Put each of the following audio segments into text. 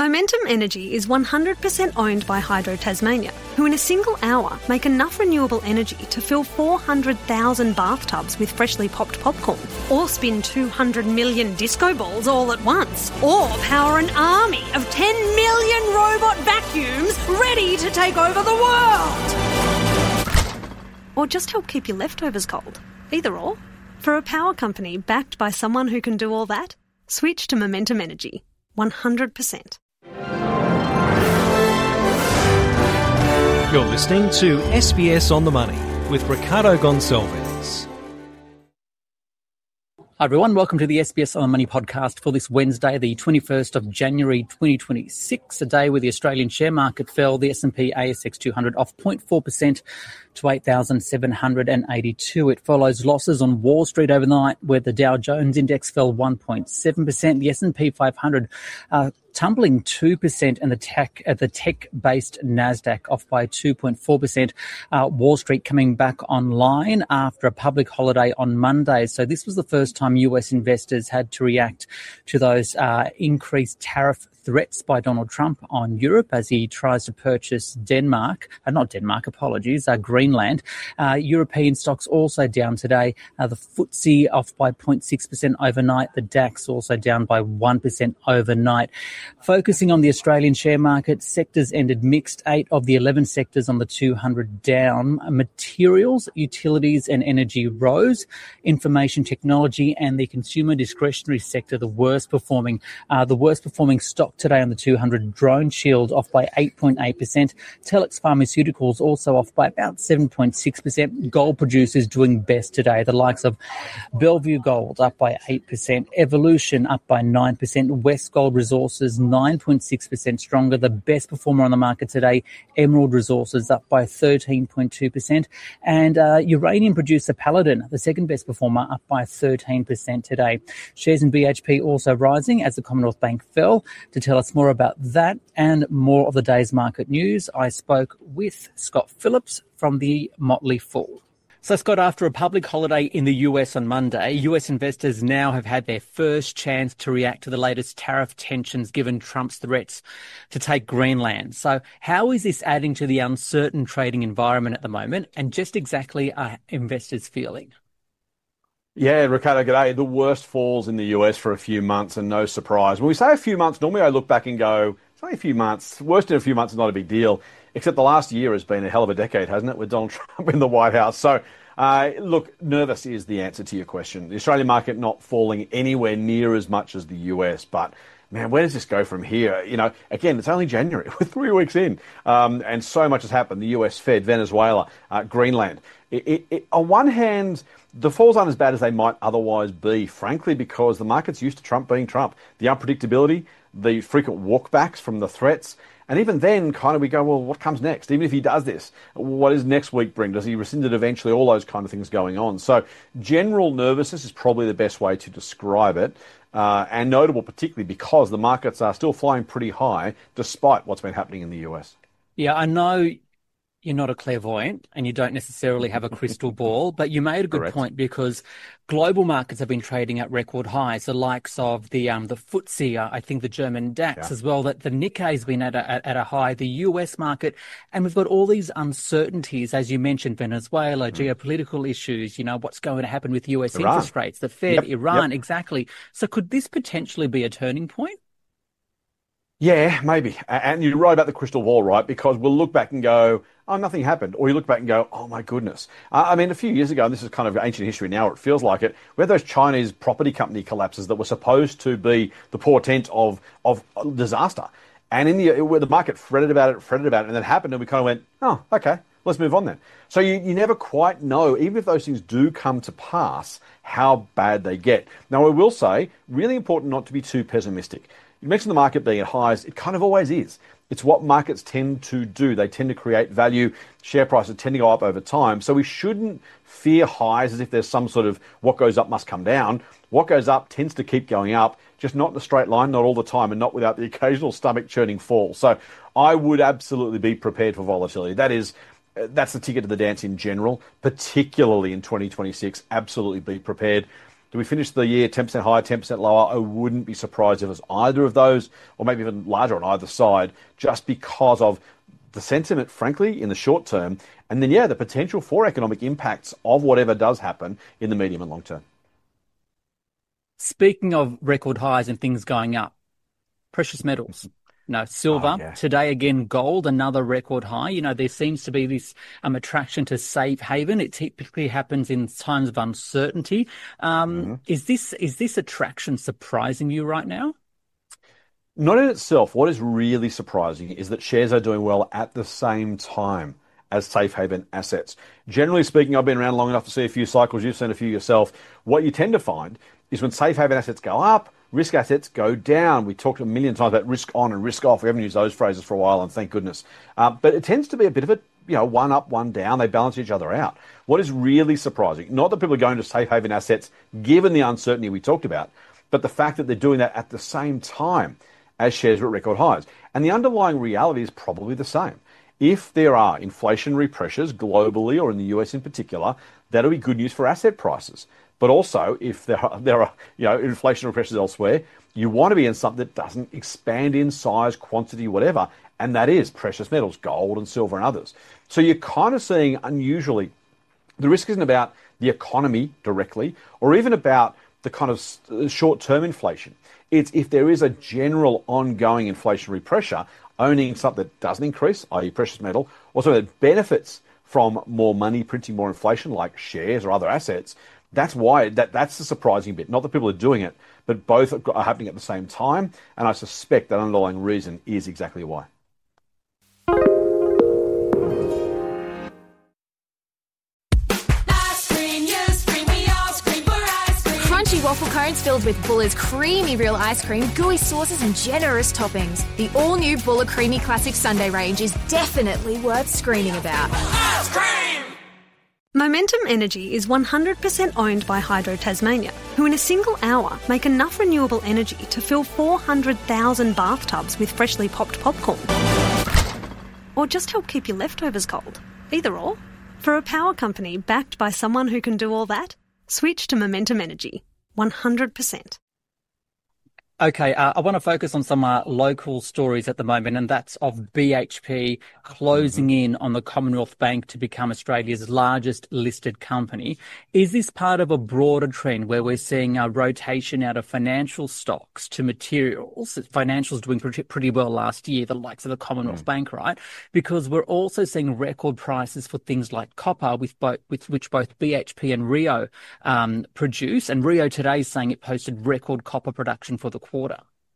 Momentum Energy is 100% owned by Hydro Tasmania, who in a single hour make enough renewable energy to fill 400,000 bathtubs with freshly popped popcorn, or spin 200 million disco balls all at once, or power an army of 10 million robot vacuums ready to take over the world. Or just help keep your leftovers cold. Either or. For a power company backed by someone who can do all that, switch to Momentum Energy. 100%. You're listening to SBS On The Money with Ricardo Gonçalves. Hi everyone, welcome to the SBS On The Money podcast for this Wednesday, the 21st of January 2026, a day where the Australian share market fell, the S&P ASX 200 off 0.4% to 8,782. It follows losses on Wall Street overnight, where the Dow Jones index fell 1.7%, the S&P 500 tumbling 2%, and the tech-based Nasdaq off by 2.4%. Wall Street coming back online after a public holiday on Monday. So this was the first time US investors had to react to those increased tariff threats by Donald Trump on Europe as he tries to purchase Greenland. European stocks also down today. The FTSE off by 0.6% overnight. The DAX also down by 1% overnight. Focusing on the Australian share market, sectors ended mixed. 8 of the 11 sectors on the 200 down. Materials, utilities and energy rose. Information technology and the consumer discretionary sector, the worst performing stock today on the 200. DroneShield off by 8.8%. Telix Pharmaceuticals also off by about 7.6%. Gold producers doing best today. The likes of Bellevue Gold up by 8%. Evolution up by 9%. Westgold Resources 9.6% stronger. The best performer on the market today, Emerald Resources up by 13.2%. And uranium producer Paladin, the second best performer, up by 13% today. Shares in BHP also rising as the Commonwealth Bank fell. To tell us more about that and more of the day's market news, I spoke with Scott Phillips from the Motley Fool. So, Scott, after a public holiday in the US on Monday, US investors now have had their first chance to react to the latest tariff tensions given Trump's threats to take Greenland. So how is this adding to the uncertain trading environment at the moment, and just exactly are investors feeling? Yeah, Ricardo, g'day. The worst falls in the US for a few months, and no surprise. When we say a few months, normally I look back and go, it's only a few months. Worst in a few months is not a big deal, except the last year has been a hell of a decade, hasn't it, with Donald Trump in the White House. So, look, nervous is the answer to your question. The Australian market not falling anywhere near as much as the US, but man, where does this go from here? You know, again, it's only January. We're 3 weeks in, and so much has happened. The US Fed, Venezuela, Greenland. On one hand, the falls aren't as bad as they might otherwise be, frankly, because the market's used to Trump being Trump. The unpredictability, the frequent walkbacks from the threats, and even then, kind of we go, well, what comes next? Even if he does this, what does next week bring? Does he rescind it eventually? All those kind of things going on. So general nervousness is probably the best way to describe it, and notable particularly because the markets are still flying pretty high despite what's been happening in the US. Yeah, I know you're not a clairvoyant and you don't necessarily have a crystal ball, but you made a good point because global markets have been trading at record highs, the likes of the FTSE, I think the German DAX as well, that the Nikkei has been at a high, the US market, and we've got all these uncertainties, as you mentioned, Venezuela, geopolitical issues, you know, what's going to happen with US interest rates, the Fed, Iran, exactly. So could this potentially be a turning point? Yeah, maybe. And you're right about the crystal ball, right? Because we'll look back and go, oh, nothing happened. Or you look back and go, oh, my goodness. I mean, a few years ago, and this is kind of ancient history now, it feels like it, we had those Chinese property company collapses that were supposed to be the portent of disaster. And where the market fretted about it, and then happened, and we kind of went, oh, okay, let's move on then. So you never quite know, even if those things do come to pass, how bad they get. Now, I will say, really important not to be too pessimistic. You mentioned the market being at highs. It kind of always is. It's what markets tend to do. They tend to create value. Share prices tend to go up over time. So we shouldn't fear highs as if there's some sort of what goes up must come down. What goes up tends to keep going up, just not in a straight line, not all the time, and not without the occasional stomach-churning fall. So I would absolutely be prepared for volatility. That's the ticket to the dance in general, particularly in 2026. Absolutely be prepared. Do we finish the year 10% higher, 10% lower? I wouldn't be surprised if it was either of those, or maybe even larger on either side, just because of the sentiment, frankly, in the short term, and then, the potential for economic impacts of whatever does happen in the medium and long term. Speaking of record highs and things going up, precious metals. Silver, today again, gold, another record high. There seems to be this attraction to safe haven. It typically happens in times of uncertainty. Is this attraction surprising you right now? Not in itself. What is really surprising is that shares are doing well at the same time as safe haven assets. Generally speaking, I've been around long enough to see a few cycles. You've seen a few yourself. What you tend to find is when safe haven assets go up, risk assets go down. We talked a million times about risk on and risk off. We haven't used those phrases for a while, and thank goodness. But it tends to be a bit of a, one up, one down. They balance each other out. What is really surprising, not that people are going to safe haven assets given the uncertainty we talked about, but the fact that they're doing that at the same time as shares are at record highs. And the underlying reality is probably the same. If there are inflationary pressures globally or in the US in particular, that'll be good news for asset prices. But also, if there are inflationary pressures elsewhere, you want to be in something that doesn't expand in size, quantity, whatever, and that is precious metals, gold and silver and others. So you're kind of seeing, unusually, the risk isn't about the economy directly or even about the kind of short-term inflation. It's if there is a general ongoing inflationary pressure, owning something that doesn't increase, i.e. precious metal, or something that benefits from more money printing more inflation, like shares or other assets. That's why that's the surprising bit. Not that people are doing it, but both are happening at the same time. And I suspect that underlying reason is exactly why. Crunchy waffle cones filled with Buller's creamy real ice cream, gooey sauces and generous toppings. The all-new Buller Creamy Classic Sundae range is definitely worth screaming about. Ice cream! Momentum Energy is 100% owned by Hydro Tasmania, who in a single hour make enough renewable energy to fill 400,000 bathtubs with freshly popped popcorn. Or just help keep your leftovers cold. Either or. For a power company backed by someone who can do all that, switch to Momentum Energy. 100%. Okay, I want to focus on some local stories at the moment, and that's of BHP closing in on the Commonwealth Bank to become Australia's largest listed company. Is this part of a broader trend where we're seeing a rotation out of financial stocks to materials? Financials doing pretty well last year, the likes of the Commonwealth Bank, right? Because we're also seeing record prices for things like copper, which both BHP and Rio produce. And Rio today is saying it posted record copper production for the quarter.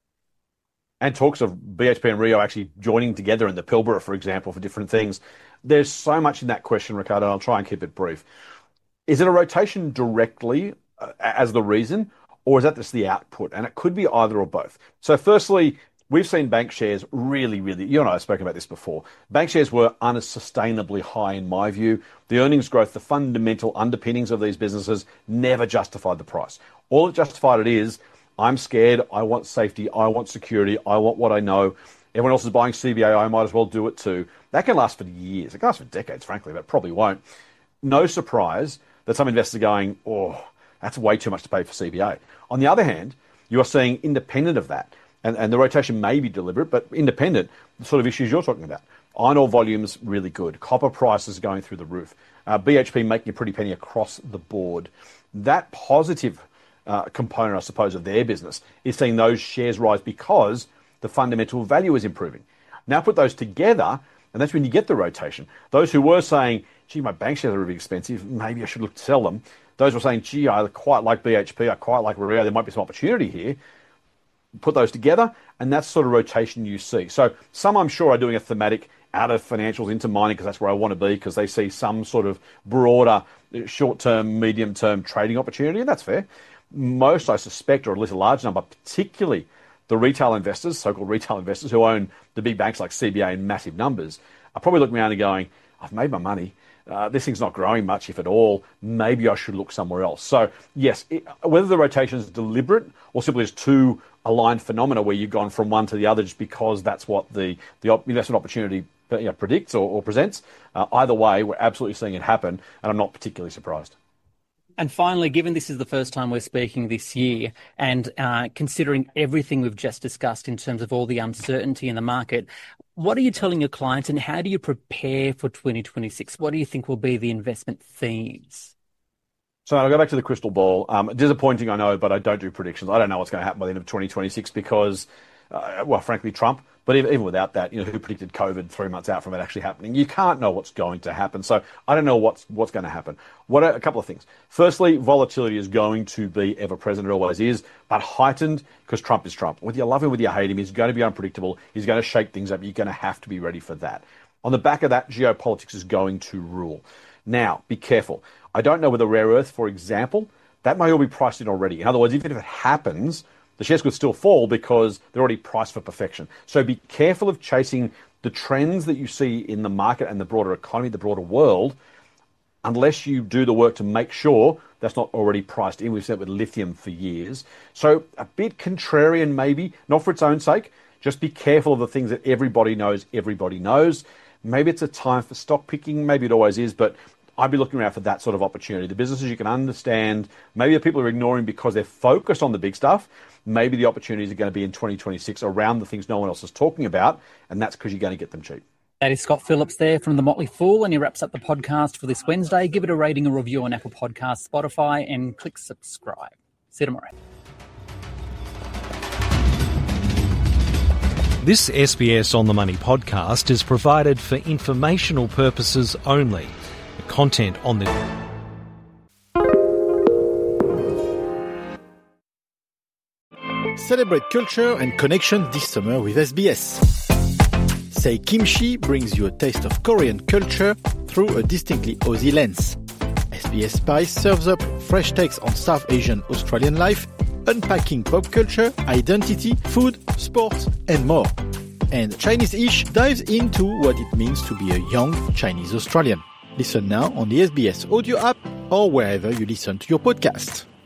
And talks of BHP and Rio actually joining together in the Pilbara, for example, for different things. There's so much in that question, Ricardo. I'll try and keep it brief. Is it a rotation directly as the reason, or is that just the output? And it could be either or both. So firstly, we've seen bank shares really, you and I have spoken about this before. Bank shares were unsustainably high in my view. The earnings growth, the fundamental underpinnings of these businesses never justified the price. All that justified it is, I'm scared, I want safety, I want security, I want what I know. Everyone else is buying CBA, I might as well do it too. That can last for years. It can last for decades, frankly, but probably won't. No surprise that some investors are going, oh, that's way too much to pay for CBA. On the other hand, you are seeing independent of that, and the rotation may be deliberate, but independent, the sort of issues you're talking about. Iron ore volumes, really good. Copper prices going through the roof. BHP making a pretty penny across the board. That positive component, I suppose, of their business is seeing those shares rise because the fundamental value is improving. Now put those together, and that's when you get the rotation. Those who were saying, gee, my bank shares are really expensive, maybe I should look to sell them. Those who were saying, gee, I quite like BHP, I quite like Rio, there might be some opportunity here. Put those together, and that's sort of rotation you see. So some, I'm sure, are doing a thematic out of financials into mining because that's where I want to be, because they see some sort of broader short-term, medium-term trading opportunity, and that's fair. Most, I suspect, or at least a large number, particularly the retail investors, so-called retail investors who own the big banks like CBA in massive numbers, are probably looking around and going, I've made my money. This thing's not growing much, if at all. Maybe I should look somewhere else. So, yes, whether the rotation is deliberate or simply just two aligned phenomena where you've gone from one to the other just because that's what the investment opportunity predicts or presents, either way, we're absolutely seeing it happen, and I'm not particularly surprised. And finally, given this is the first time we're speaking this year and considering everything we've just discussed in terms of all the uncertainty in the market, what are you telling your clients and how do you prepare for 2026? What do you think will be the investment themes? So I'll go back to the crystal ball. Disappointing, I know, but I don't do predictions. I don't know what's going to happen by the end of 2026 because, frankly, Trump. But even without that, who predicted COVID 3 months out from it actually happening? You can't know what's going to happen. So I don't know what's going to happen. A couple of things. Firstly, volatility is going to be ever present. It always is, but heightened because Trump is Trump. Whether you love him, whether you hate him, he's going to be unpredictable. He's going to shake things up. You're going to have to be ready for that. On the back of that, geopolitics is going to rule. Now, be careful. I don't know whether rare earth, for example, that may all be priced in already. In other words, even if it happens, the shares could still fall because they're already priced for perfection. So be careful of chasing the trends that you see in the market and the broader economy, the broader world, unless you do the work to make sure that's not already priced in. We've seen it with lithium for years. So a bit contrarian maybe, not for its own sake. Just be careful of the things that everybody knows. Maybe it's a time for stock picking. Maybe it always is, but I'd be looking around for that sort of opportunity. The businesses you can understand, maybe the people are ignoring because they're focused on the big stuff. Maybe the opportunities are going to be in 2026 around the things no one else is talking about, and that's because you're going to get them cheap. That is Scott Phillips there from The Motley Fool, and he wraps up the podcast for this Wednesday. Give it a rating, a review on Apple Podcasts, Spotify, and click subscribe. See you tomorrow. This SBS On The Money podcast is provided for informational purposes only. The content on the... Celebrate culture and connection this summer with SBS. Say Kimchi brings you a taste of Korean culture through a distinctly Aussie lens. SBS Spice serves up fresh takes on South Asian Australian life, unpacking pop culture, identity, food, sports, and more. And Chinese-ish dives into what it means to be a young Chinese Australian. Listen now on the SBS audio app or wherever you listen to your podcast.